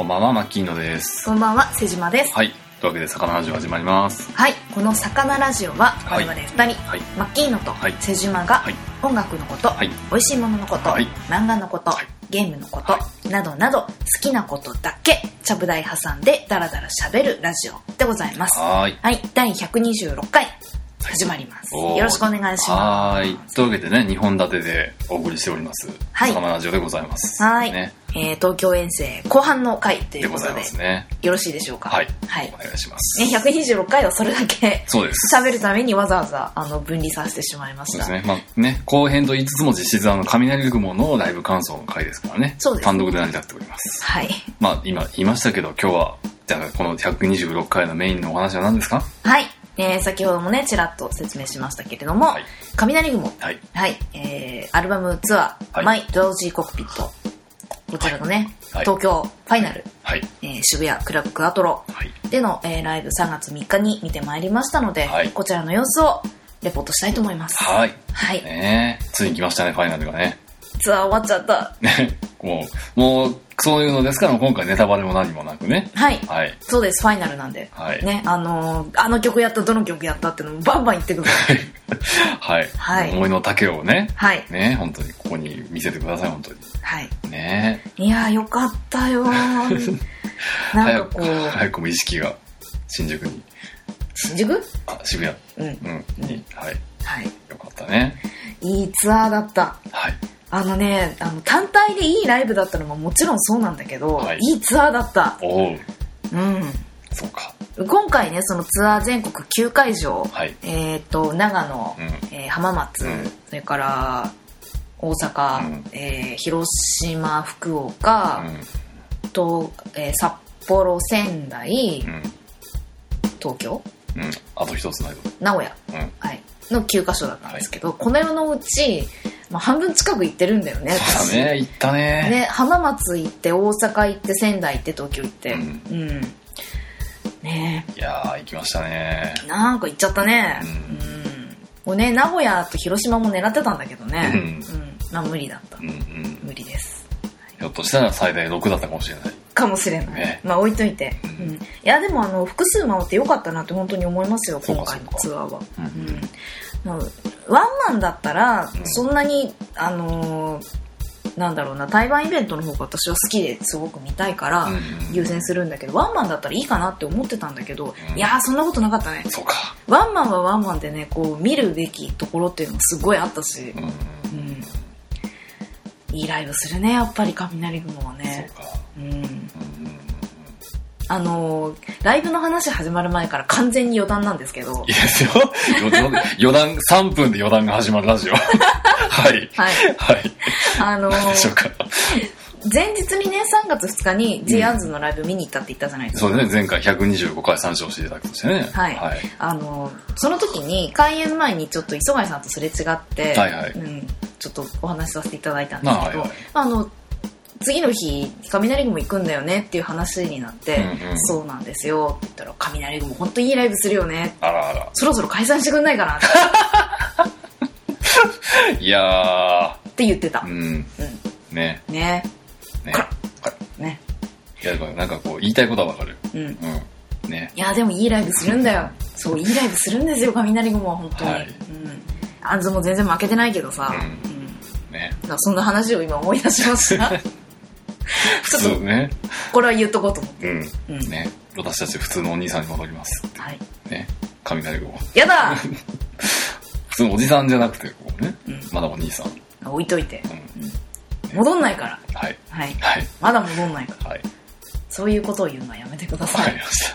んばんは、マッキーノです。 こんばんは、瀬島です。 はい。というわけで、魚ラジオ始まります。 はい。この魚ラジオは、我々2人、 はい、 マッキーノと瀬島が、音楽のこと、美味しいもののこと、漫画のこと、ゲームのこと、などなど、好きなことだけ、ちゃぶ台挟んで、ダラダラ喋るラジオでございます。はい。第126回。始まります。よろしくお願いします。 はい。というわけでね、2本立てでお送りしております。はい。魚ラジオでございます。 はい。ね、東京遠征後半の回ということで。 でございますね。 よろしいでしょうか。 はい。はい。お願いします。 ね、126回をそれだけ。 そうです。 喋るためにわざわざ、分離させてしまいました。 そうですね。まあね、後編と言いつつも実質雷雲のライブ感想の回ですからね。 そうです、ね。 単独で成り立っております。 はい。 まあ今言いましたけど、今日は、じゃあこの126回のメインのお話は何ですか？ はい。先ほどもねちらっと説明しましたけれども、雷雲、アルバムツアー、マイ・ドロージー・コックピット、こちらのね、東京ファイナル、渋谷クラブクアトロでの、ライブ3月3日に見てまいりましたので、こちらの様子をレポートしたいと思います。 はい。ついに来ましたね、ファイナルがね。 ツアー終わっちゃった。 もうそういうのですから、今回ネタバレも何もなくね。 はい。そうです、ファイナルなんで。ね、あの曲やった、どの曲やったっていうのもバンバン言ってください。 はい。思いの丈をね。ね、本当にここに見せてください、本当に。はい。ね。 いやー、よかったよー。 なんかこう。早くも意識が、新宿に。 新宿？ 渋谷。に。はい。よかったね。 いいツアーだった。はい。単体でいいライブだったのももちろんそうなんだけど、いいツアーだった。 そうか。 今回ね、そのツアー全国9会場、長野、浜松、それから大阪、広島、福岡、と、札幌、仙台、東京、 あと一つ名古屋、の9カ所だったんですけど、この世のうち、半分近く行ってるんだよね。 そうだね、行ったね。 ね、浜松行って、大阪行って、仙台行って、東京行って。ね。 いやー、行きましたね。 なんか行っちゃったね。もうね、名古屋と広島も狙ってたんだけどね。無理だった。無理です。 ひょっとしたら最大6だったかもしれない。 かもしれない。置いといて。いや、でも複数回ってよかったなって本当に思いますよ、今回のツアーは。ワンマンだったらそんなになんだろうな、対バンイベントの方が私は好きですごく見たいから優先するんだけど、ワンマンだったらいいかなって思ってたんだけど、いやー、そんなことなかったね。 そうか。 ワンマンはワンマンでね、こう見るべきところっていうのもすごいあったし、いいライブするね、やっぱり雷雲はね。そうか。ライブの話始まる前から完全に余談なんですけど。 いいですよ。余談、3分で余談が始まるラジオ。はい。そうか。 前日にね、3月2日に J アンズのライブ見に行ったって言ったじゃないですか。 そうですね、前回125回参照していただきましたね。 その時に開演前にちょっと磯貝さんとすれ違って、ちょっとお話しさせていただいたんですけど、次の日雷雲行くんだよねっていう話になって、そうなんですよって言ったら、雷雲本当にいいライブするよね、そろそろ解散してくんないかなっていやーって言ってた。 ね。いや、なんかこう言いたいことはわかる。ね。いや、でもいいライブするんだよ。そう、いいライブするんですよ、雷雲は本当に。アンズも全然負けてないけどさ。そんな話を今思い出しました。 普通ね。 これは言っとこうと思って。 ね。私たち普通のお兄さんに戻ります。ね。雷雲。 やだ。 普通のおじさんじゃなくて、こうね。まだお兄さん。 置いといて。戻んないから。まだ戻んないから。そういうことを言うのはやめてください。 わかりました。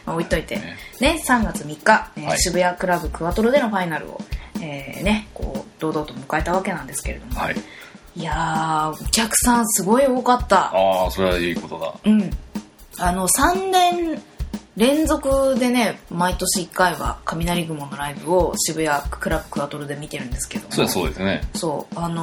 置いといて。ね、3月3日、渋谷クラブクワトロでのファイナルを、こう堂々と迎えたわけなんですけれども。いやー、お客さんすごい多かった。 ああ、それはいいことだ。 3年連続でね、毎年1回は雷雲のライブを渋谷クラブクワトロで見てるんですけども。 そうですね。 そう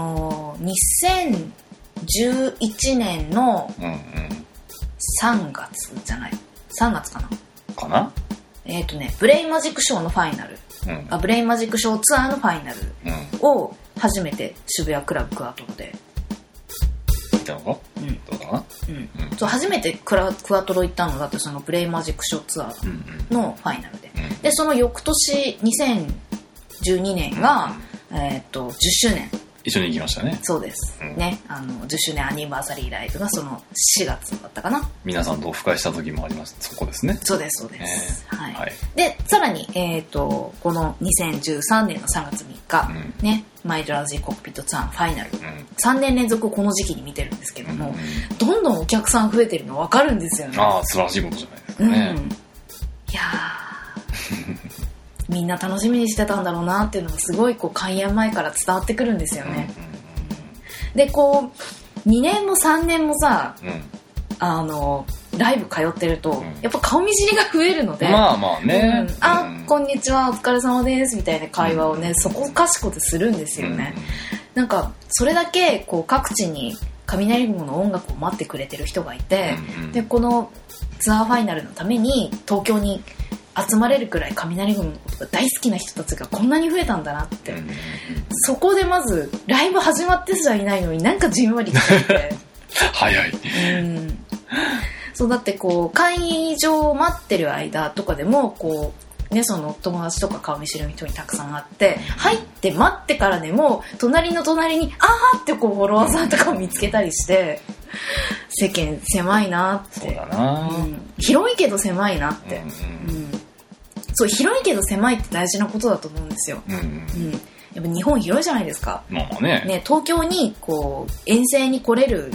、2011年の3月じゃない、3月かなブレイマジックショーのファイナル、ブレイマジックショーツアーのファイナルを初めて渋谷クラブクアトロで見たのか、どうかな。 そう初めてクワトロ行ったのだってそのプレイマジックショーツアーのファイナルで、でその翌年2012年が、10周年一緒に行きましたね。 そうです、ね、10周年アニバーサリーライブがその4月だったかな。 皆さんとオフ会した時もあります。そこですね。 そうですそうです、はい、でさらに、この2013年の3月3日、ね、マイドラジーコックピットツアーファイナル、3年連続この時期に見てるんですけども、どんどんお客さん増えてるの分かるんですよね。 ああ素晴らしいことじゃないですかね、 いやみんな楽しみにしてたんだろうなっていうのがすごいこう開演前から伝わってくるんですよね、でこう2年も3年もさ、ライブ通ってると、やっぱ顔見知りが増えるので、 まあまあね、 こんにちはお疲れ様ですみたいな会話をね、そこかしこでするんですよね、なんかそれだけこう各地に雷雲の音楽を待ってくれてる人がいて、でこのツアーファイナルのために東京に集まれるくらい雷雲のことが大好きな人たちがこんなに増えたんだなって、そこでまずライブ始まってすらいないのになんかじんわり来てて早い、 そうだってこう会場を待ってる間とかでもこうね、その友達とか顔見知りの人にたくさん会って入って待ってからでも隣の隣にあーってこうフォロワーさんとかを見つけたりして世間狭いなって。 そうだな、 広いけど狭いなって、そう広いけど狭いって大事なことだと思うんですよ、やっぱ日本広いじゃないですか、ね、東京にこう遠征に来れる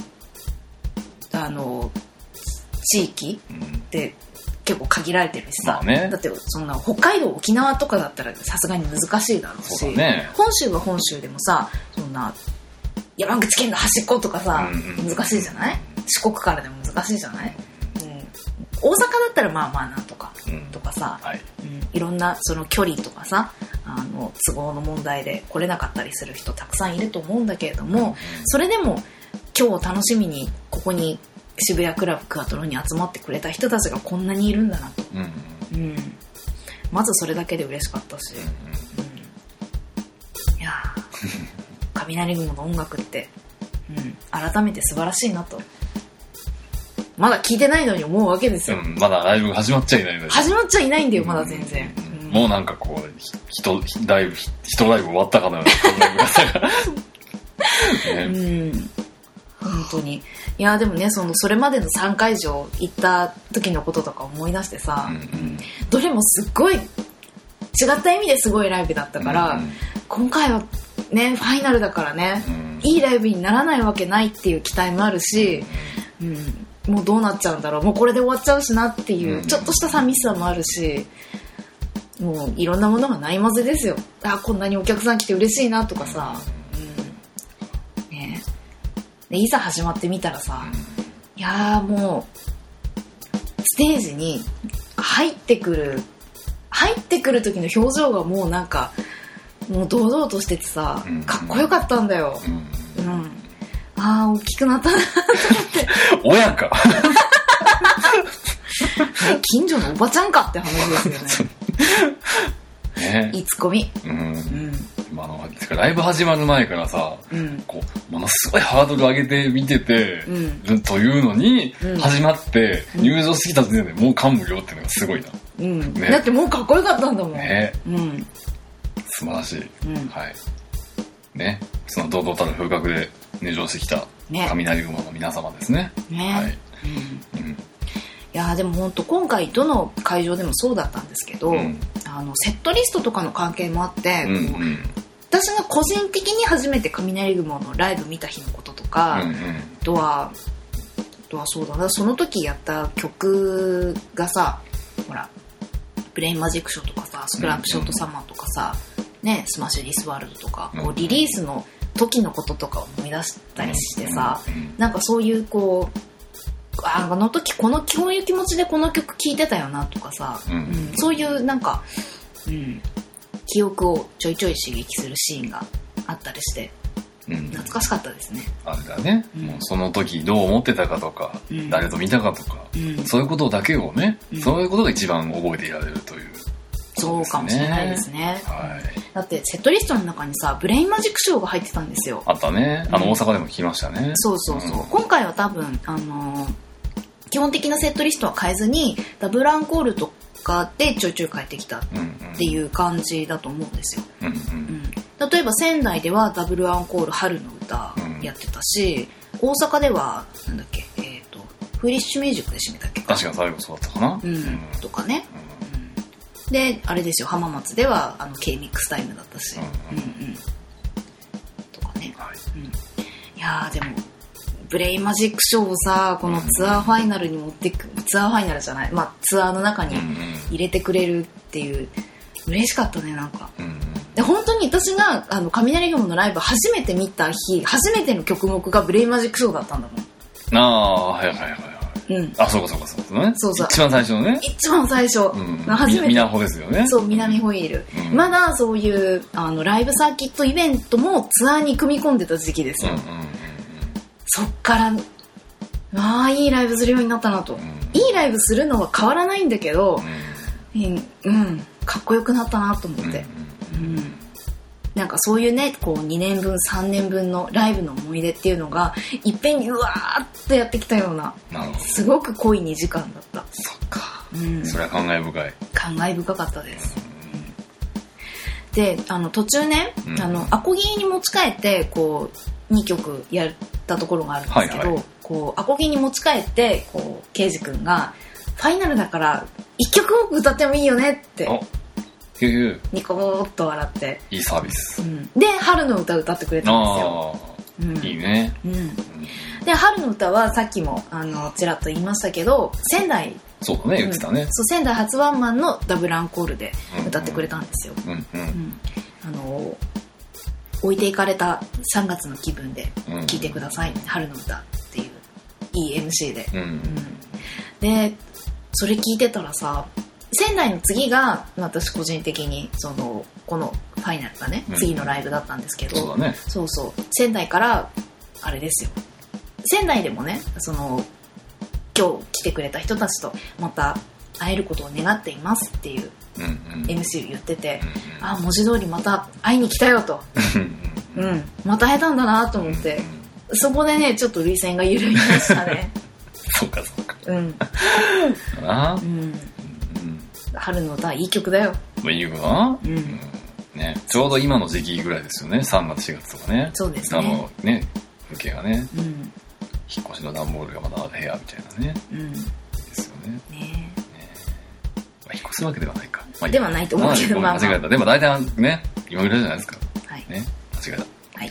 地域って結構限られてるしさ、だってそんな北海道沖縄とかだったらさすがに難しいだろうし、本州は本州でもさそんな山口県の端っことかさ、難しいじゃない、四国からでも難しいじゃない、大阪だったらまあまあなんとか、とかさ、いろんなその距離とかさ都合の問題で来れなかったりする人たくさんいると思うんだけれども、それでも今日楽しみにここに渋谷クラブクワトロに集まってくれた人たちがこんなにいるんだなと、まずそれだけで嬉しかったし、いや雷雲の音楽って、改めて素晴らしいなとまだ聞いてないのに思うわけですよ、 まだライブが始まっちゃいないので始まっちゃいないんだよまだ全然、 もうなんかこう一ライブ終わったかのようなそんなぐらいだから本当に。いやでもねそれまでの3会場行った時のこととか思い出してさ、どれもすっごい違った意味ですごいライブだったから、今回はねファイナルだからね、いいライブにならないわけないっていう期待もあるし、もうどうなっちゃうんだろう、もうこれで終わっちゃうしなっていうちょっとした寂しさもあるし、もういろんなものがないまぜですよ。こんなにお客さん来て嬉しいなとかさ、ね、でいざ始まってみたらさ、いやもうステージに入ってくる時の表情がもうなんかもう堂々としててさ、かっこよかったんだよ。大きくなったなと思って親か近所のおばちゃんかって話ですよねいつこみ、 ライブ始まる前からさ、こうものすごいハードル上げて見てて、というのに、始まって入場してきた時点でもう感無量っていうのがすごいな、 だってもうかっこよかったんだもん素晴らしい、ね、その堂々たる風格で入場してきた雷雲の皆様ですね。 いやでも本当今回どの会場でもそうだったんですけど、セットリストとかの関係もあって、私が個人的に初めて雷雲のライブ見た日のこととか、あとはそうだな、その時やった曲がさ、ほらブレインマジックショーとかさ、スクラップショートサマーとかさ、ね、スマッシュリスワールドとか、こうリリースの時のこととか思い出したりしてさ、なんかそういうこうあの時こういう気持ちでこの曲聴いてたよなとかさ、そういうなんか、記憶をちょいちょい刺激するシーンがあったりして、懐かしかったですね。 あれだね、もうその時どう思ってたかとか、誰と見たかとか、そういうことだけをね、そういうことが一番覚えていられるというそうかもしれないですね、 はい、 だってセットリストの中にさブレインマジックショーが入ってたんですよ。 あったね、大阪でも聞きましたね。 そう、今回は多分基本的なセットリストは変えずにダブルアンコールとかでちょいちょい変えてきたっていう感じだと思うんですよ、例えば仙台ではダブルアンコール春の歌やってたし、大阪ではなんだっけ、フリッシュミュージックで締めたっけか、 確か最後そうだったかな、 とかね、であれですよ、浜松ではKミックスタイムだったし、とかね、いやでもブレインマジックショーをさこのツアーファイナルに持ってく、ツアーファイナルじゃない、ツアーの中に入れてくれるっていう、嬉しかったね、なんか、で本当に私が雷雲のライブ初めて見た日、初めての曲目がブレインマジックショーだったんだもん。はい、 あ、そうかね。そう一番最初のね。 一番最初、初めて。 みなほですよね。 そう、南ホイール、まだそういうライブサーキットイベントもツアーに組み込んでた時期ですよ、そっからいいライブするようになったなと、いいライブするのは変わらないんだけど、かっこよくなったなと思って、なんかそういうね、こう2年分3年分のライブの思い出っていうのがいっぺんにうわーっとやってきたような、すごく濃い2時間だった。 そっか、それは感慨深い。 感慨深かったです、で途中ね、アコギに持ち帰ってこう2曲やったところがあるんですけど、こうアコギに持ち帰ってこうケイジ君がファイナルだから1曲多く歌ってもいいよねってニコーっと笑って、 いいサービス、 で春の歌歌ってくれたんですよ。いいね、で春の歌はさっきもちらっと言いましたけど、仙台、 そうだね、言ってたね、 そう、仙台初ワンマンのダブルアンコールで歌ってくれたんですよ。置いていかれた3月の気分で聴いてください、春の歌っていういい MC で、でそれ聞いてたらさ、仙台の次が私個人的にこのファイナルがね、次のライブだったんですけど、そう仙台からあれですよ、仙台でもね、今日来てくれた人たちとまた会えることを願っていますっていう MC 言ってて、文字通りまた会いに来たよとまた会えたんだなと思って、そこでねちょっと涙腺が揺らぎましたねそうか春の歌いい曲だよ。 いい曲だな、ね、ちょうど今の時期ぐらいですよね、3月4月とかね。 そうですね、 風景がね、引っ越しの段ボールがまだある部屋みたいなね、ですよね。引っ越すわけではないか、 ではないと思うけど、 間違えた。でも大体ね、今ぐらいじゃないですか。ね、間違えた。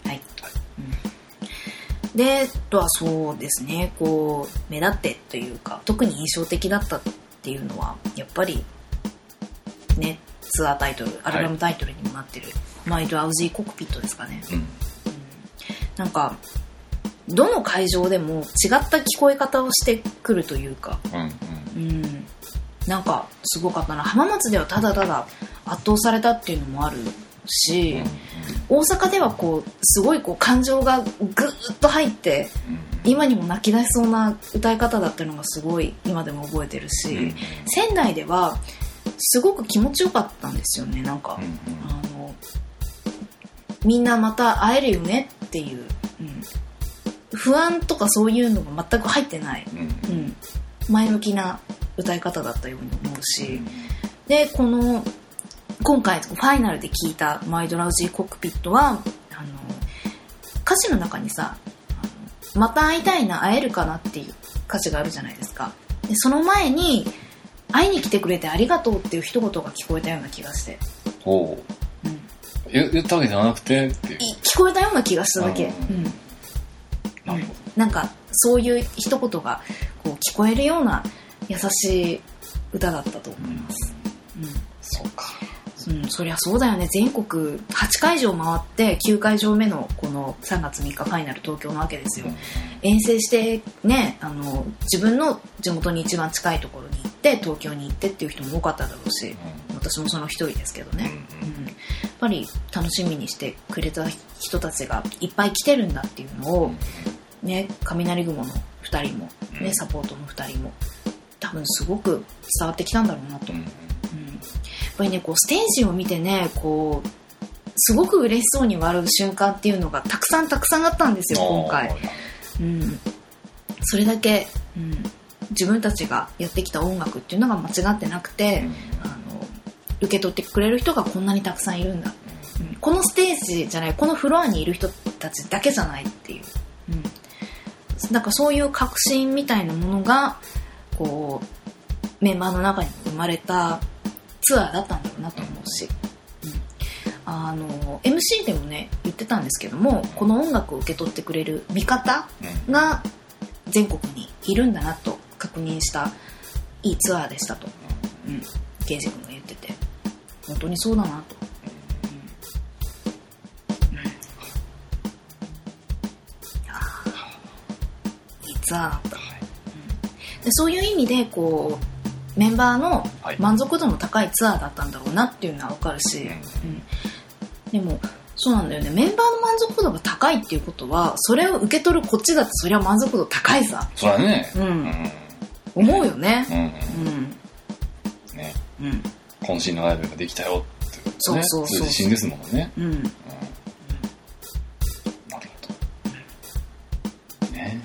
で、あとはそうですね、こう目立ってというか特に印象的だったっていうのはやっぱりね、ツアータイトル、アルバムタイトルにもなってる、マイドラウジーコックピットですかね。なんかどの会場でも違った聞こえ方をしてくるというか、なんかすごかったな。浜松ではただただ圧倒されたっていうのもあるし、大阪ではこうすごいこう感情がぐーっと入って、今にも泣き出しそうな歌い方だったのがすごい今でも覚えてるし、仙台ではすごく気持ちよかったんですよね。なんか、みんなまた会えるよねっていう、不安とかそういうのが全く入ってない、前向きな歌い方だったように思うし、で今回ファイナルで聴いたマイドラウジーコックピットは歌詞の中にさ、また会いたいな、会えるかなっていう歌詞があるじゃないですか。でその前に会いに来てくれてありがとうっていう一言が聞こえたような気がして、 言ったわけじゃなくてっていう、 聞こえたような気がしただけ。なんかそういう一言がこう聞こえるような優しい歌だったと思います。 そうか。 そりゃそうだよね。全国8会場回って9会場目のこの3月3日ファイナル東京なわけですよ。遠征してね、自分の地元に一番近いところに行って東京に行ってっていう人も多かっただろうし、私もその一人ですけどね、やっぱり楽しみにしてくれた人たちがいっぱい来てるんだっていうのをね、雷雲の2人もね、サポートの2人も多分すごく伝わってきたんだろうなと、 ぱりねこうステージを見てねこうすごく嬉しそうに笑う瞬間っていうのがたくさんあったんですよ今回、それだけ、自分たちがやってきた音楽っていうのが間違ってなくて、受け取ってくれる人がこんなにたくさんいるんだ、このステージじゃないこのフロアにいる人たちだけじゃないっていう、なんかそういう確信みたいなものがこうメンバーの中に生まれたツアーだったんだろうなと思うし、MC でもね言ってたんですけども、この音楽を受け取ってくれる味方が全国にいるんだなと確認したいいツアーでしたと、ケイジ君が言ってて本当にそうだなと、いいツアーだった、でそういう意味でこうメンバーの満足度の高いツアーだったんだろうなっていうのは分かるし、でもそうなんだよね、メンバーの満足度が高いっていうことはそれを受け取るこっちだってそれは満足度高いさ、 そうだね、 思うよね、 渾身のライブができたよっていうね、 そういう自信ですもんね、なるほどね。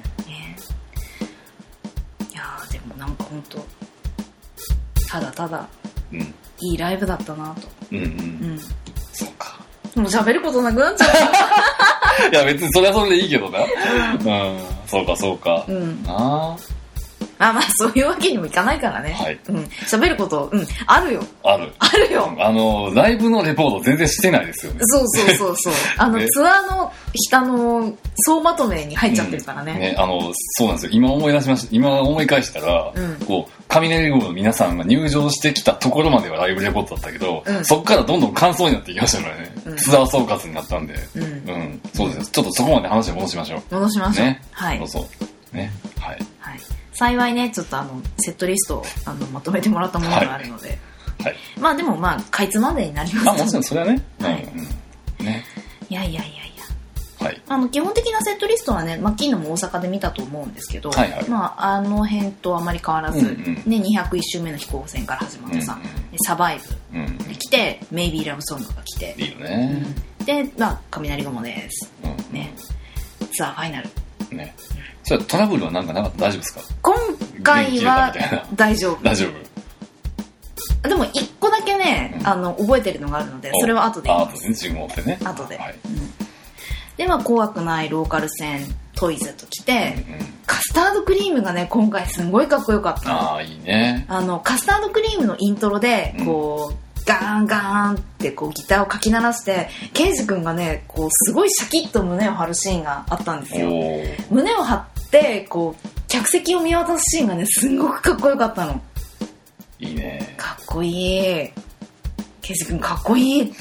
いやでもなんか本当ただただいいライブだったなと、 そうか、 もう喋ることなくなっちゃったいや別にそれはそれでいいけどな、そうかそうか、 まあそういうわけにもいかないからね、喋ること、あるよ、あるよ、 ライブのレポート全然してないですよね。 そうツアーの下の総まとめに入っちゃってるからね、 そうなんですよ、今思い返したら、こう雷号の皆さんが入場してきたところまではライブレポートだったけど、そこからどんどん感想になっていきましたからね、ツアー総括になったんで、そうです、ちょっとそこまで話を戻しましょうね、はい、どうぞね、はい、 幸いねちょっとセットリストをまとめてもらったものがあるので、まあでもかいつまんでになりますもちろんそれはね、いや基本的なセットリストはねマッキーノも大阪で見たと思うんですけど、あの辺とあまり変わらず、201周目の飛行船から始まってさ、サバイブで来て、メイビーラブソングが来て、 いいよね、 で雷雲です、ツアーファイナルね、 それトラブルはなんかなかった？大丈夫ですか？ 今回は大丈夫。 大丈夫。でも一個だけね、覚えてるのがあるので、それは後で言います。 自分持ってね。 後で。で怖くないローカル線トイズと来て、カスタードクリームがね今回すごいかっこよかったの。 いいね。 カスタードクリームのイントロでこう、ガーンガーンってこうギターをかき鳴らして、ケイジ君がねこうすごいシャキッと胸を張るシーンがあったんですよ。胸を張ってこう客席を見渡すシーンがねすんごくかっこよかったの。 いいね。 かっこいい。ケイジ君かっこいいって。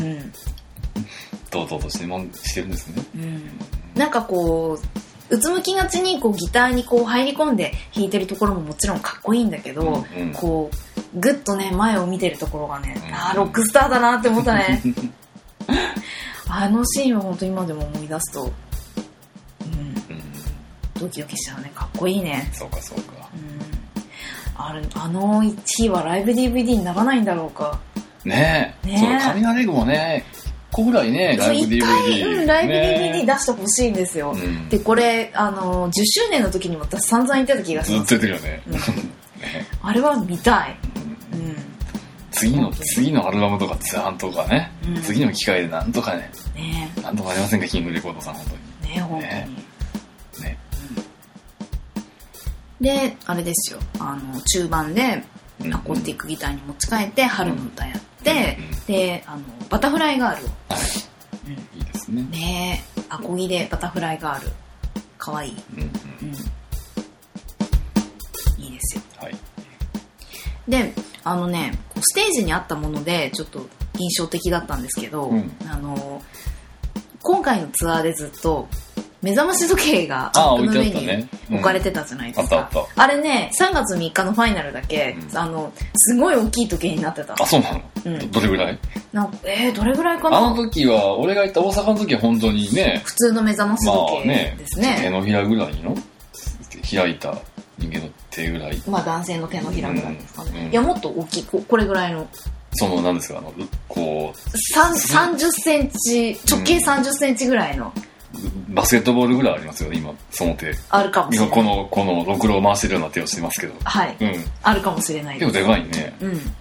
堂々としてるんですね。 なんかこううつむきがちにこうギターにこう入り込んで弾いてるところももちろんかっこいいんだけど、こうグッとね前を見てるところがね、ロックスターだなって思ったね。あのシーンは本当今でも思い出すと、ドキドキしちゃうね。かっこいいね。 そうかそうか。 あの日はライブ DVD にならないんだろうか。 ねえ。そう雷雲ね。個ぐらいねライブ DVD、 一回、ライブ DVD 出してほしいんですよ。でこれ10周年の時にも私散々言ってた気がします。 ずっと言ってるよね。 あれは見たい。 次のアルバムとかツアーとかね、次の機会でなんとかね、なんとかありませんか、キングレコードさん本当に。 ね本当に。ね。であれですよ、中盤でアコースティックギターに持ち替えて春の歌やって、でバタフライガールを、 いいですね。 ねアコギでバタフライガールかわいい。いいですよ。でステージにあったものでちょっと印象的だったんですけど、今回のツアーでずっと目覚まし時計がアップの上に置かれてたじゃないですか。あれね3月3日のファイナルだけ、すごい大きい時計になってた。 そうなの？どれぐらい？ どれぐらいかな。 あの時は俺が行った大阪の時は本当にね普通の目覚まし時計ですね。 手のひらぐらいの開いた人間の手ぐらい。 男性の手のひらぐらいですかね。いやもっと大きいこれぐらいの。 何ですか、こう 30センチ直径30センチぐらいの、 バスケットボールぐらいありますよね今その手。 あるかもしれない。 このろくろを回してるような手をしてますけど、 はい、あるかもしれないです。 結構でかいね。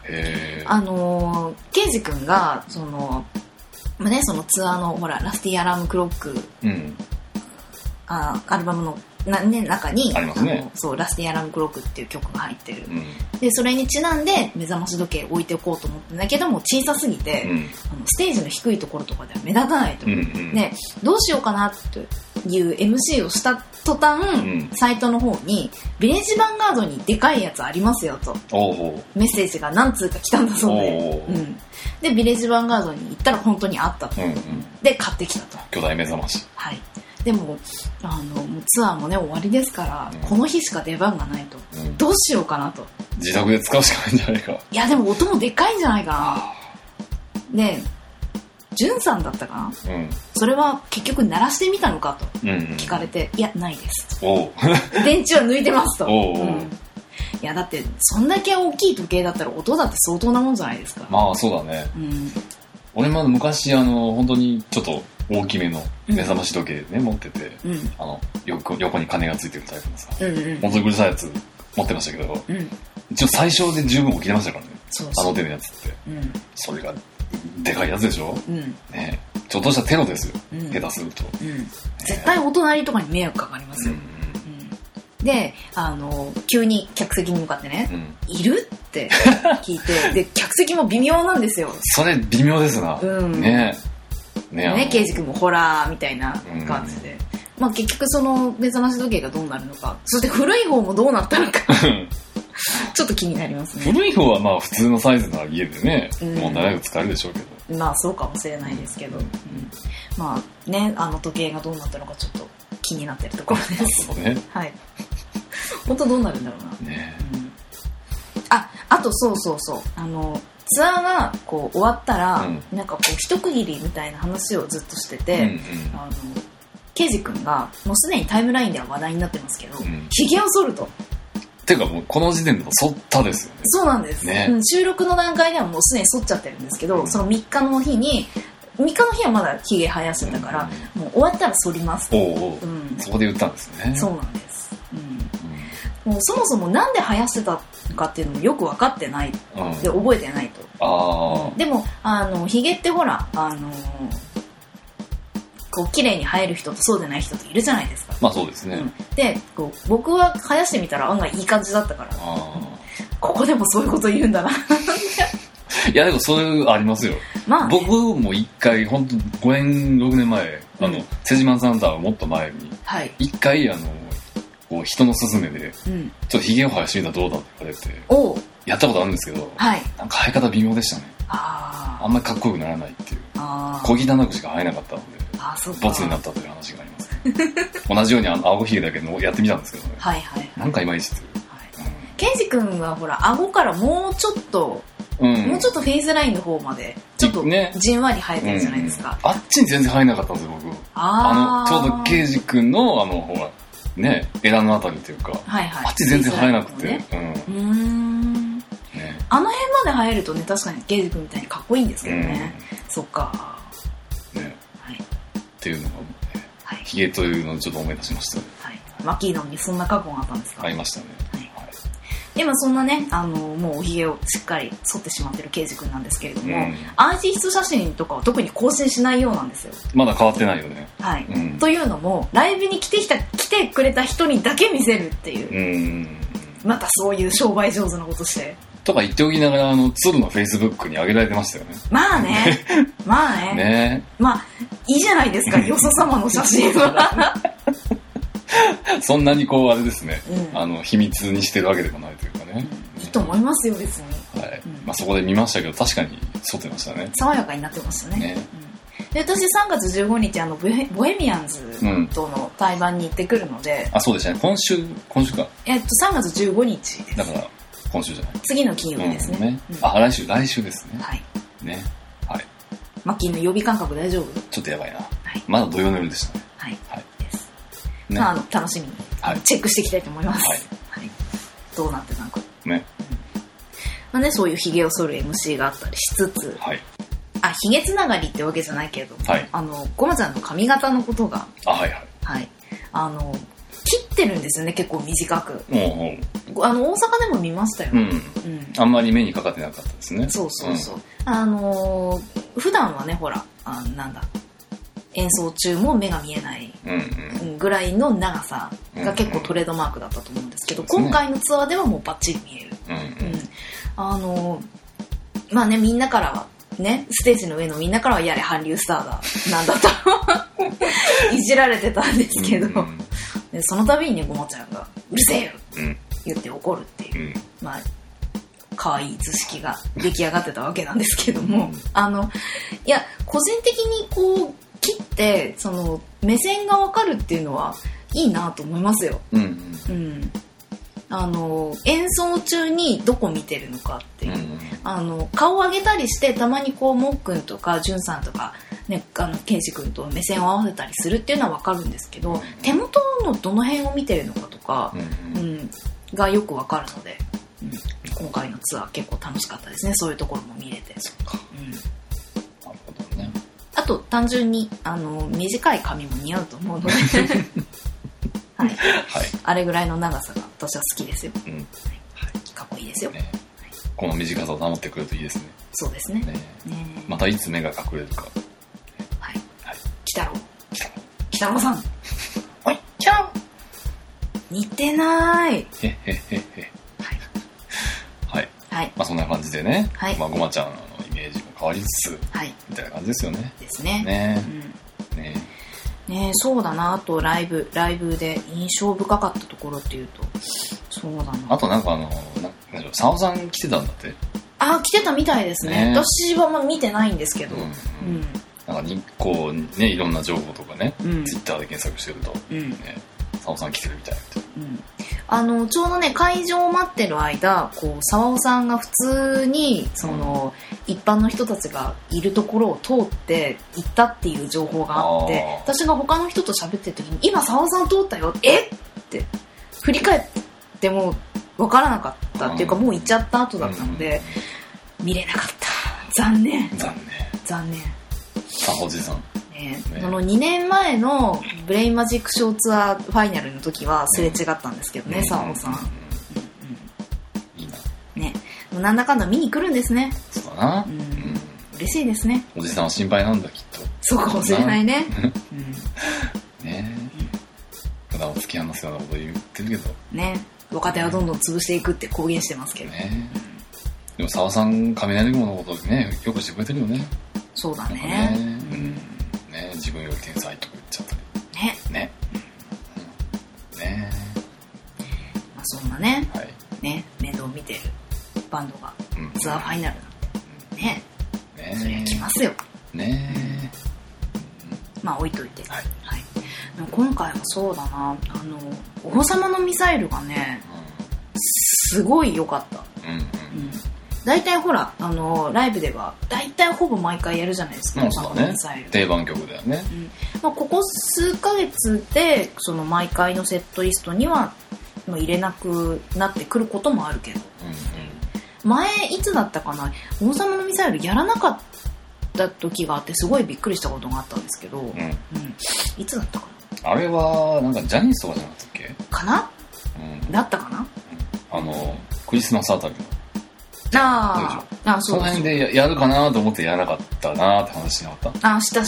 ケイジ君がそのツアーのほらラスティアラームクロック、アルバムの中にありますね。 そうラスティアラームクロックっていう曲が入ってる、でそれにちなんで目覚まし時計を置いておこうと思ったんだけども小さすぎて、ステージの低いところとかでは目立たないと、でどうしようかなという MC をした途端、サイトの方にビレッジヴァンガードにでかいやつありますよとメッセージが何通か来たんだそうで、でビレッジヴァンガードに行ったら本当にあったと、で買ってきたと。 巨大目覚まし。 はい。でももうツアーもね終わりですから、この日しか出番がないと、どうしようかなと。 自宅で使うしかないんじゃないか。 いやでも音もでかいんじゃないかな。でジュンさんだったかな、それは結局鳴らしてみたのかと聞かれて、いやないですと電池は抜いてますと。いやだってそんだけ大きい時計だったら音だって相当なもんじゃないですか。 まあそうだね、俺も昔本当にちょっと大きめの目覚まし時計ね、持ってて、横に鐘がついてるタイプのさ、本当にうるさいやつ持ってましたけど、一応最小で十分起きれましたからね。あの手のやつって、それがでかいやつでしょ、ね、ちょっとしたテロですよ、下手すると、 絶対お隣とかに迷惑かかりますよ、で急に客席に向かってね、いるって聞いてで客席も微妙なんですよ。 それ微妙ですな、 ケイジ君もホラーみたいな感じで、まあ、結局その目覚まし時計がどうなるのか、そして古い方もどうなったのかちょっと気になりますね。 古い方はまあ普通のサイズなら家でね、問題なく使えるでしょうけど、 まあそうかもしれないですけど、まあね時計がどうなったのかちょっと気になってるところです。はい本当どうなるんだろうな、あとそうツアーがこう終わったら、なんかこう一区切りみたいな話をずっとしてて、ケイジ君がもうすでにタイムラインでは話題になってますけど、ひげを剃ると。 ていうかもうこの時点でも剃ったですよね。 そうなんです、収録の段階ではもうすでに剃っちゃってるんですけど、その3日の日はまだひげ生やしてたから、もう終わったら剃りますと。 そこで言ったんですね。 そうなんです、もうそもそもなんで生やしてたかっていうのもよく分かってないで覚えてないと。でもひげってほらこう綺麗に生える人とそうでない人といるじゃないですか。 まあそうですね、 でこう僕は生やしてみたら案外いい感じだったから、ここでもそういうこと言うんだな。 いやでもそういうありますよ、僕も一回本当5年6年前瀬島さんとはもっと前に一回こう人の勧めで、ちょっとひげを生やしてみたらどうだって言われてやったことあるんですけど、なんか生え方微妙でしたね。あんまりかっこよくならないっていう、小汚くしか生えなかったのでボツになったという話があります。同じように青ひげだけやってみたんですけどね、なんかいまいちっていう。 ケンジ君はほら顎からもうちょっとフェイスラインの方までちょっとじんわり生えてるじゃないですか。 あっちに全然生えなかったんですよ僕。ちょうどケイジ君のほらね、枝のあたりというか、あっち全然生えなくて、あの辺まで生えるとね確かにケイジ君みたいにかっこいいんですけどね、そっかね、 っていうのがヒゲというのをちょっと思い出しました。 マキーノにそんな過去があったんですか。 ありましたね。 でもそんなねもうおひげをしっかり剃ってしまってるケイジ君なんですけれども、アーティスト写真とかは特に更新しないようなんですよ。 まだ変わってないよね。 というのもライブに来てくれた人にだけ見せるっていう、またそういう商売上手なことしてとか言っておきながら鶴のフェイスブックに上げられてましたよね。 まあねまあいいじゃないですか、よそ様の写真は。 そんなにこうあれですね、秘密にしてるわけでもないというかね、 いいと思いますよ別に。 そこで見ましたけど確かに剃ってましたね。 爽やかになってましたね。で私3月15日ボヘミアンズとの対バンに行ってくるので、 そうでしたね。今週か 3月15日です。 だから今週じゃない、 次の金曜日ですね。 来週ですね。 マッキーの予備感覚大丈夫？ ちょっとやばいな、まだ土曜の夜でしたね。 楽しみにチェックしていきたいと思います。どうなってたのかね。 まあね、そういうヒゲを剃る MC があったりしつつ、 はい、 ヒゲつながりってわけじゃないけれども、 はい、 ごまちゃんの髪型のことが、 はいはい、 はい、切ってるんですよね、結構短く。大阪でも見ましたよ、 あんまり目にかかってなかったですね。 そうそうそう、普段はね、ほらなんだ、演奏中も目が見えないぐらいの長さが結構トレードマークだったと思うんですけど、今回のツアーではもうバッチリ見える。まあね、みんなからはね、ステージの上のみんなからはやれ韓流スターだなんだといじられてたんですけど、でその度にね、ごまちゃんがうるせえよって言って怒るっていう、まあ可愛い図式が出来上がってたわけなんですけども、いや個人的にこう切ってその目線が分かるっていうのはいいなと思いますよ。演奏中にどこ見てるのかっていう、顔を上げたりしてたまにこうもっくんとかじゅんさんとかね、ケンジ君と目線を合わせたりするっていうのは分かるんですけど、手元のどの辺を見てるのかとか、がよく分かるので、今回のツアー結構楽しかったですね。そういうところも見れて。 なるほどね。 あと単純に短い髪も似合うと思うのではい、あれぐらいの長さが私は好きですよ。かっこいいですよ。 この短さを保ってくれるといいですね。 そうですね。 またいつ目が隠れるか。 はい。北野さん。おい、キャン。似てない。 はい。まあそんな感じでね。まあごまちゃんのイメージも変わりつつ、みたいな感じですよね。 ですね。 ね、 そうだな。あとライブで印象深かったところっていうと、そうだな。 あとなんか佐尾さん来てたんだって。 来てたみたいですね。私はまあ見てないんですけど。 なんかこうね、いろんな情報とかね、ツイッターで検索してると、佐尾さん来てるみたいな。 ちょうどね、会場を待ってる間、こう沢尾さんが普通にその、一般の人たちがいるところを通って行ったっていう情報があって、私が他の人と喋ってる時に今沢尾さん通ったよって振り返っても分からなかったっていうか、もう行っちゃった後だったので、見れなかった。残念。 おじさん。 その2年前のブレインマジックショーツアーファイナルの時はすれ違ったんですけどね、沢尾さん。 いいな。 ね、なんだかんだ見に来るんですね。 そうだな。 嬉しいですね。 おじさんは心配なんだ、きっと。 そうかもしれないね。 ねえ。普段は突き放すようなこと言ってるけど。 ね、若手はどんどん潰していくって公言してますけど。 でも沢尾さん、雷雲のことね、よくしてくれてるよね。 そうだね。 自分より天才とか言っちゃったりね。 まあそんなね、面倒見てるバンドがツアーファイナルなんでそりゃ来ますよ。まあ置いといて、今回はそうだな、王様のミサイルがね、すごい良かった。大体ほらライブでは大体ほぼ毎回やるじゃないですか。 そうだね。定番曲だよね。 ここ数ヶ月でその毎回のセットリストには入れなくなってくることもあるけど、前いつだったかな、王様のミサイルやらなかった時があってすごいびっくりしたことがあったんですけど、いつだったかな。あれはなんかジャニーズとかじゃなかったっけかな、だったかな。 クリスマスあたりの。 その辺でやるかなと思ってやらなかったなって話しなかった。 した、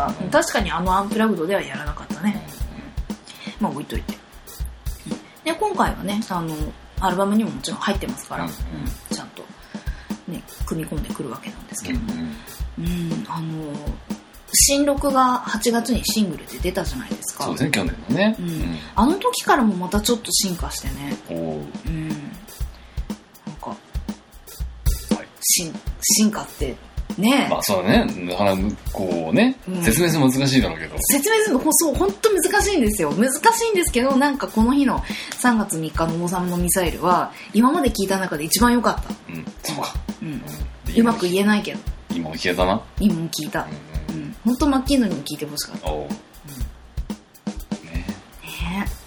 確かにアンプラグドではやらなかったね。まあ置いといて。で今回はね、アルバムにももちろん入ってますから、ちゃんとね組み込んでくるわけなんですけども、新録が8月にシングルで出たじゃないですか。 そうですね、去年のね。 あの時からもまたちょっと進化してね。進化ってね。 まあそうだね。だからこうね、説明するの難しいだろうけど。 説明するの本当難しいんですよ。難しいんですけど、なんかこの日の3月3日の王様のミサイルは今まで聞いた中で一番良かった。 そうか。 うまく言えないけど。 今も聞けたな。 今も聞いた。本当マッキーノにも聞いてほしかった。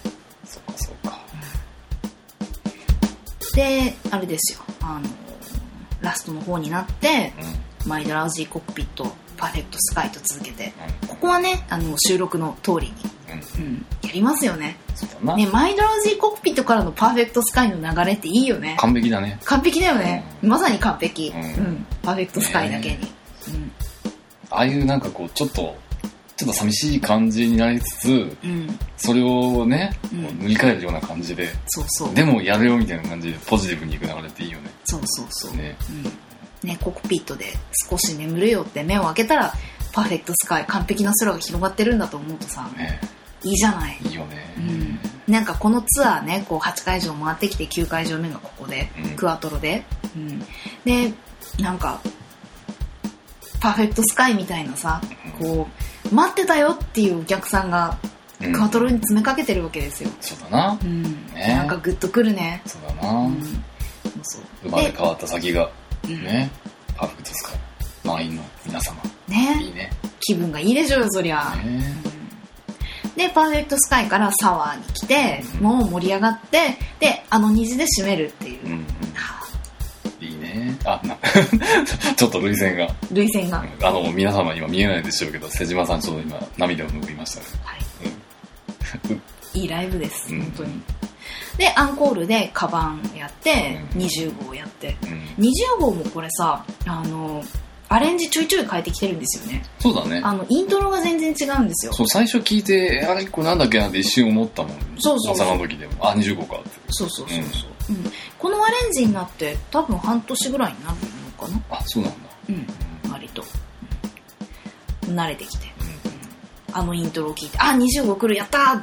そうか。 であれですよ。 ラストの方になって、マイドラウジーコックピット、パーフェクトスカイと続けて、ここはね収録の通りに、やりますよね。 そうだな。 ね、マイドラウジーコックピットからのパーフェクトスカイの流れっていいよね。 完璧だね。 完璧だよね、まさに完璧、パーフェクトスカイだけに、 ああいうなんかこうちょっと寂しい感じになりつつ、それをね、塗り替えるような感じで、でもやるよみたいな感じでポジティブにいく流れっていいよね。 そうね、コックピットで少し眠るよって目を開けたらパーフェクトスカイ、完璧な空が広がってるんだと思うとさ、いいじゃない。 いいよね。 なんかこのツアーね、こう8会場回ってきて9会場目がここで、クワトロで、でなんかパーフェクトスカイみたいなさ、こう待ってたよっていうお客さんがクワトロに詰めかけてるわけですよ。 そうだな。 なんかグッとくるね。 そうだな。生まれ変わった先がね、パーフェクトスカイ満員の皆様ね、いいね。 気分がいいでしょうよ、そりゃ。でパーフェクトスカイからサワーに来て、もう盛り上がって、で虹で締めるっていう、 いいね。ちょっと涙腺が皆様今見えないでしょうけど、瀬島さんちょっと今涙を拭いましたね。いいライブです、本当に。でアンコールでカバンやって、20号やって、20号もこれさアレンジちょいちょい変えてきてるんですよね。 そうだね。 イントロが全然違うんですよ。 そう、最初聞いてあれこれなんだっけなって一瞬思ったもん。大阪の時でも25かって。そう、 このアレンジになって多分半年ぐらいになるのかな。 そうなんだ。 割と、慣れてきて、イントロを聞いて25来るやったーって、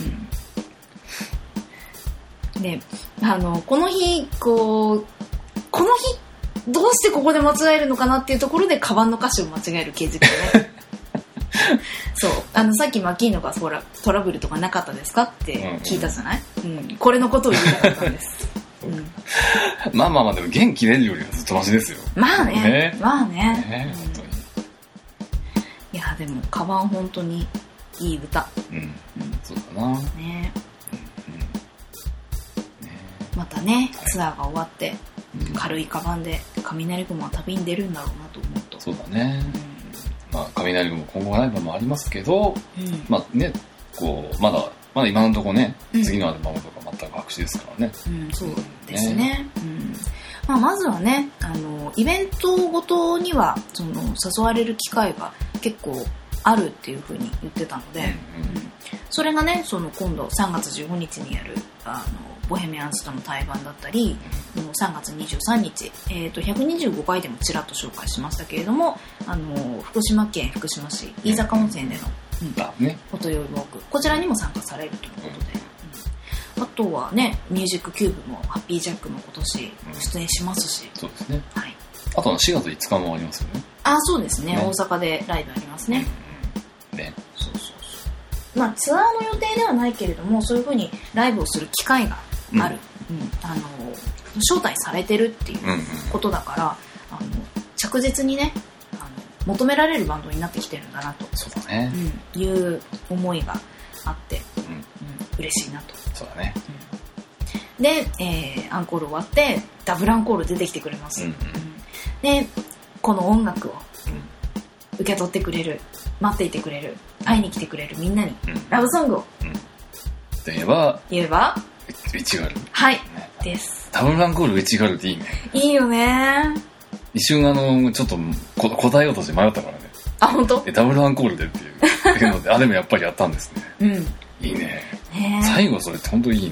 でこの日どうしてここで間違えるのかなっていうところでカバンの歌詞を間違える刑事がねそうさっきマキーノがほらトラブルとかなかったですかって聞いたじゃない、これのことを言いたかったんです、 まあでも元気出るよりはずっとマシですよ。 まあね本当に。いやでもカバン本当にいい歌。 そうだな。 またねツアーが終わって軽いカバンで雷雲は旅に出るんだろうなと思うと。 そうだね。雷雲今後ライブもありますけど、こうまだ今のところね、次のアルバムとか全く白紙ですからね。 そうですね。まずはねイベントごとには誘われる機会が結構あるっていう風に言ってたので、それがね今度3月15日にやるボヘミアンズとの対バンだったり、3月23日、125回でもちらっと紹介しましたけれども、福島県福島市飯坂温泉での音よいウォーク、こちらにも参加されるということで、あとはねミュージックキューブもハッピージャックも今年出演しますし、 そうですね。あとは4月5日もありますよね。 そうですね。大阪でライブありますね。そうツアーの予定ではないけれども、そういう風にライブをする機会がある、招待されてるっていうことだから、着実にね求められるバンドになってきてるんだなと、 そうだね、 いう思いがあって、嬉しいなと。 そうだね。 で、アンコール終わってダブルアンコール出てきてくれます、でこの音楽を受け取ってくれる、待っていてくれる、会いに来てくれるみんなにラブソングを、 と言えばウィチガル、 です。 ダブルアンコールウィチガルっていいね。 いいよね。 一瞬ちょっと答えようとして迷ったからね。 本当？ ダブルアンコールでっていうのででもやっぱりやったんですね。いいね。最後それって本当にいいね。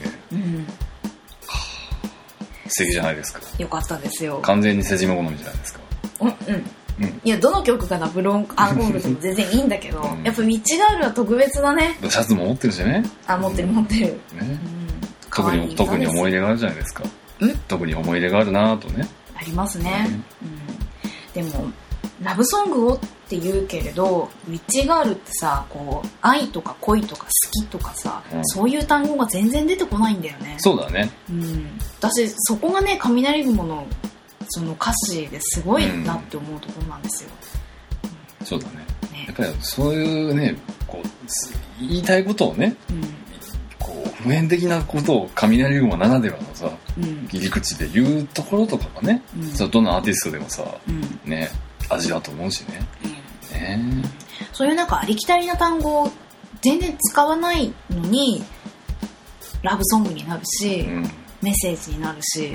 素敵じゃないですか。 よかったですよ。 完全に瀬島好みじゃないですか。 いやどの曲がダブルアンコールでも全然いいんだけど、やっぱミッチガールは特別だね。 シャツも持ってるしね。 持ってる、 特に思い入れがあるじゃないですか。特に思い入れがあるなとね。 ありますね。でもラブソングをって言うけれど、ウィッチガールってさ、愛とか恋とか好きとかさ、そういう単語が全然出てこないんだよね。 そうだね。 私そこがね雷雲のその歌詞ですごいなって思うところなんですよ。 そうだね。やっぱりそういうね言いたいことをね、 普遍的なことを雷雲ならではのさ、切り口で言うところとかがね、どのアーティストでもさ、ね、味だと思うしね。 そういうなんかありきたりな単語を全然使わないのにラブソングになるし、メッセージになるし、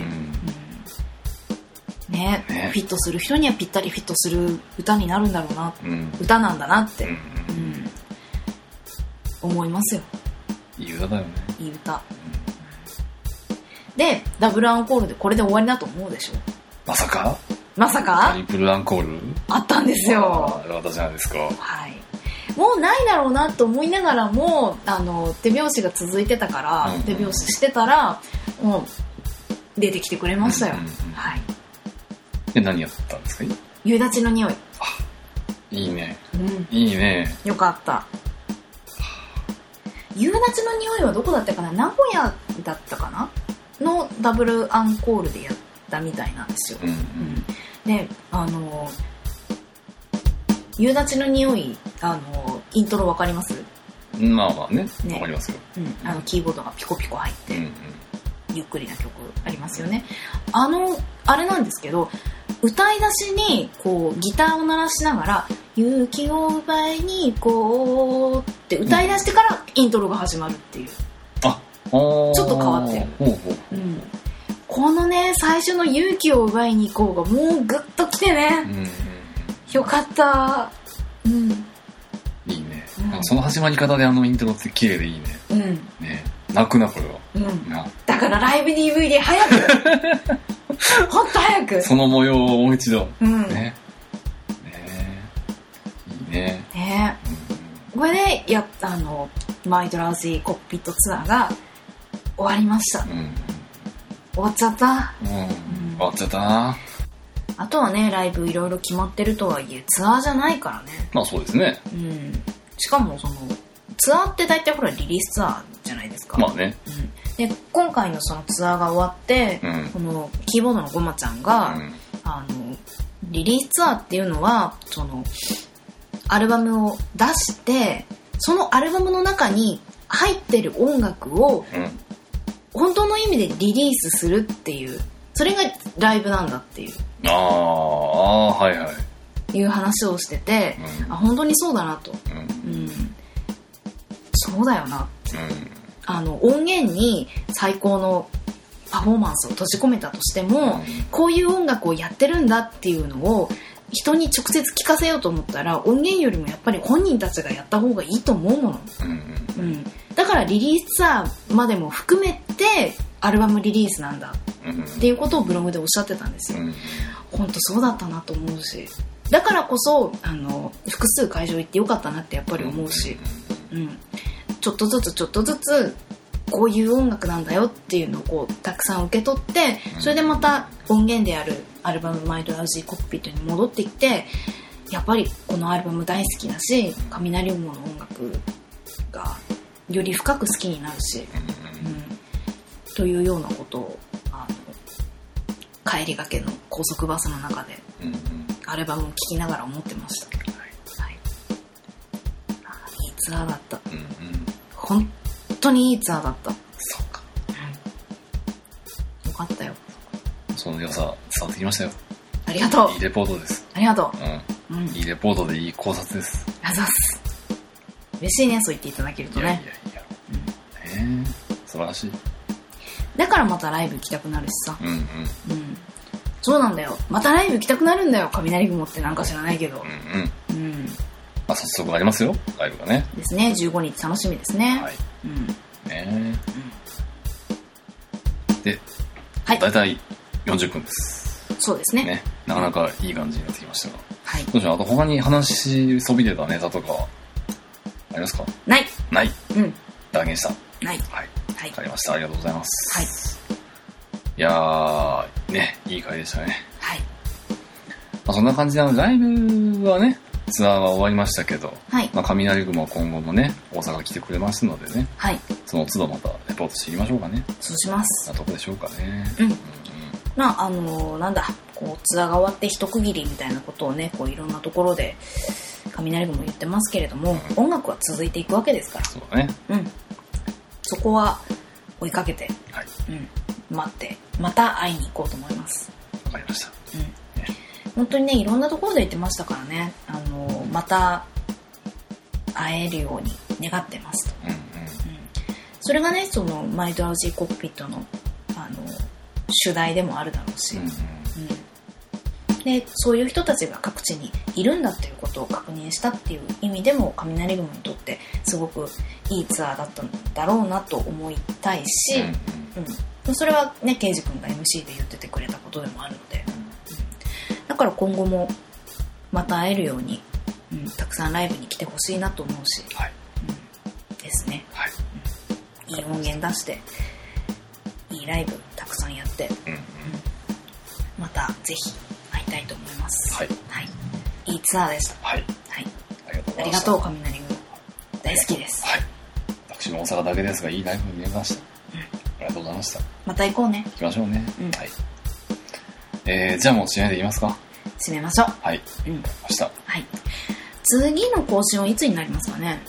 ね、フィットする人にはぴったりフィットする歌になるんだろうな、歌なんだなって、思いますよ。 いい歌だよね。 いい歌、でダブルアンコールでこれで終わりだと思うでしょ。 まさかトリプルアンコールあったんですよ。 よかったじゃないですか。 はい、もうないだろうなと思いながらも手拍子が続いてたから、手拍子してたらもう出てきてくれましたよ。はい。 で何やったんですか？ 夕立の匂い。 いいね、いいね。 よかった。夕立の匂いはどこだったかな、名古屋だったかなのダブルアンコールでやったみたいなんですよ。で夕立の匂いイントロわかります？ まあまあね、わかりますよ。 キーボードがピコピコ入って、ゆっくりな曲ありますよね。あれなんですけど、歌い出しにこうギターを鳴らしながら勇気を奪いに行こうって歌い出してからイントロが始まるっていう、ちょっと変わってる。このね最初の勇気を奪いに行こうがもうグッときてね、よかった。 いいね。その始まり方でイントロって綺麗でいいね。ね、泣くなこれは。だからライブ DVD 早くほんと早くその模様をもう一度、ね、いいね。これでマイドラウジーコックピットツアーが終わりました。終わっちゃった。 終わっちゃったな。 あとはねライブいろいろ決まってるとはいえツアーじゃないからね。 まあそうですね。 しかもそのツアーって大体ほらリリースツアーじゃないですか。 まあね。 で今回のそのツアーが終わって、このキーボードのごまちゃんが、リリースツアーっていうのはそのアルバムを出してそのアルバムの中に入ってる音楽を、本当の意味でリリースするっていう、それがライブなんだっていういう話をしてて、本当にそうだなと、そうだよなって、音源に最高のパフォーマンスを閉じ込めたとしても、こういう音楽をやってるんだっていうのを人に直接聞かせようと思ったら音源よりもやっぱり本人たちがやった方がいいと思うもの、だからリリースツアーまでも含めてアルバムリリースなんだっていうことをブログでおっしゃってたんですよ。本当そうだったなと思うし、だからこそ複数会場行ってよかったなってやっぱり思うし、ちょっとずつこういう音楽なんだよっていうのをこうたくさん受け取って、それでまた音源であるアルバムマイドラウジーコックピットに戻ってきて、やっぱりこのアルバム大好きだし雷雲の音楽がより深く好きになるし、というようなことを帰りがけの高速バスの中でアルバムを聴きながら思ってました。いいツアーだった。本当にいいツアーだった。 そうか。 よかったよ。 その良さ伝わってきましたよ。 ありがとう。 いいレポートです。 ありがとう。いいレポートでいい考察です。 ありがとうございます。嬉しいね、そう言っていただけるとね。 素晴らしい。 だからまたライブ行きたくなるしさ。そうなんだよ。またライブ行きたくなるんだよ。雷雲ってなんか知らないけど。早速ありますよ、ライブがね。 ですね。15日楽しみですね。 で、だいたい40分です。 そうですね。 なかなかいい感じになってきましたが。どうしよう、あと他に話しそびれたネタとかありますか？ ない。 断言した。 ない。 わかりました。ありがとうございます。いやー、ね、いい回でしたね。そんな感じでライブはね、ツアーは終わりましたけど、雷雲は今後もね、大阪来てくれますのでね、その都度またレポートしていきましょうかね。 そうします。 どこでしょうかね。 なんだ、こうツアーが終わって一区切りみたいなことをね、こういろんなところで雷雲言ってますけれども、音楽は続いていくわけですから。 そうだね。 そこは追いかけて、 はい、 待ってまた会いに行こうと思います。 わかりました。 本当にねいろんなところで言ってましたからね、また会えるように願ってますと。それがねそのマイトロジーコックピットの主題でもあるだろうし、でそういう人たちが各地にいるんだっていうことを確認したっていう意味でも雷雲にとってすごくいいツアーだったんだろうなと思いたいし、それはねケイジ君が MC で言っててくれたことでもあるので、だから今後もまた会えるように、たくさんライブに来てほしいなと思うし、ですね、いい音源出していいライブたくさんやって、またぜひ会いたいと思います。いいツアーでした。ありがとう雷雲、大好きです。 私も大阪だけですがいいライブ見れました。ありがとうございました。 また行こうね。 行きましょうね。じゃあもう締めていきますか。 締めましょう。 わかりました。 次の更新はいつになりますかね。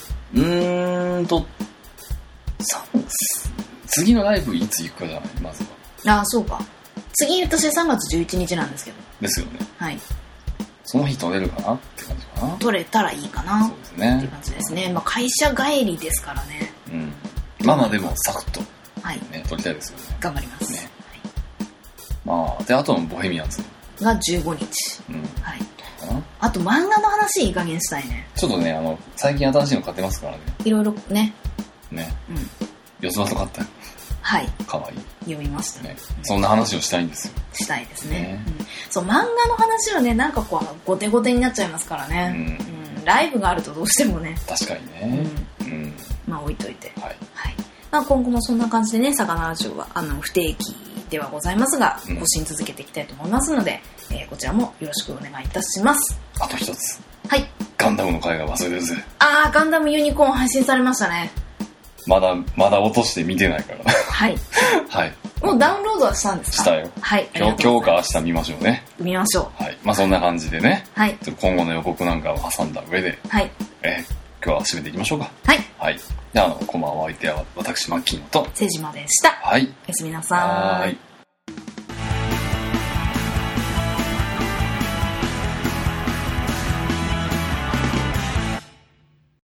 次のライブいつ行くかじゃない、まずは。 そうか。次私3月11日なんですけど。 ですよね。その日取れるかなって感じかな。 取れたらいいかな。 そうですね。 っていう感じですね。会社帰りですからね。 まあでもサクッと取りたいですよね。 頑張りますね。 であとのボヘミアンズが15日。あと漫画の話いい加減したいね。 ちょっとね最近新しいの買ってますからね。いろいろね。 四つ葉と買ったよ。かわいい。 読みましたね。 そんな話をしたいんですよ。 したいですね。そう漫画の話はねなんかこうゴテゴテになっちゃいますからね。ライブがあるとどうしてもね。 確かにね。 置いといて。今後もそんな感じでね、サカナラジオは不定期ではございますが、更新続けていきたいと思いますので、こちらもよろしくお願いいたします。 あと一つ。ガンダムの回が忘れてるぜ。 ガンダムユニコーン配信されましたね。 まだ落として見てないから。 もうダウンロードはしたんですか？ したよ。今日か明日見ましょうね。 見ましょう。そんな感じでね。今後の予告なんかを挟んだ上で。今日は締めていきましょうか。じゃあこんばんは。お相手は私マッキーノと瀬島でした。おやすみなさい。